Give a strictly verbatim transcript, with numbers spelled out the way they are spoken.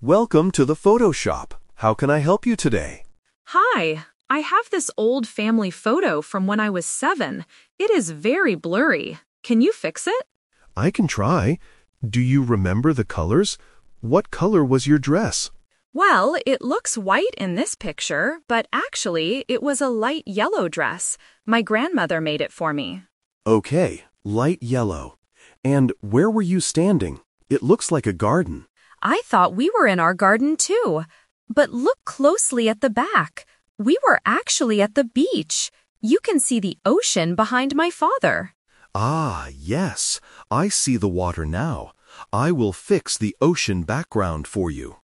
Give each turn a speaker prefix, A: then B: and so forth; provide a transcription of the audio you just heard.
A: Welcome to the Photoshop. How can I help you today?
B: Hi, I have this old family photo from when I was seven. It is very blurry. Can you fix it?
A: I can try. Do you remember the colors? What color was your dress?
B: Well, it looks white in this picture, but actually it was a light yellow dress. My grandmother made it for me.
A: Okay, light yellow. And where were you standing? It looks like a garden.
B: I thought we were in our garden too. But look closely at the back. We were actually at the beach. You can see the ocean behind my father.
A: Ah, yes. I see the water now. I will fix the ocean background for you.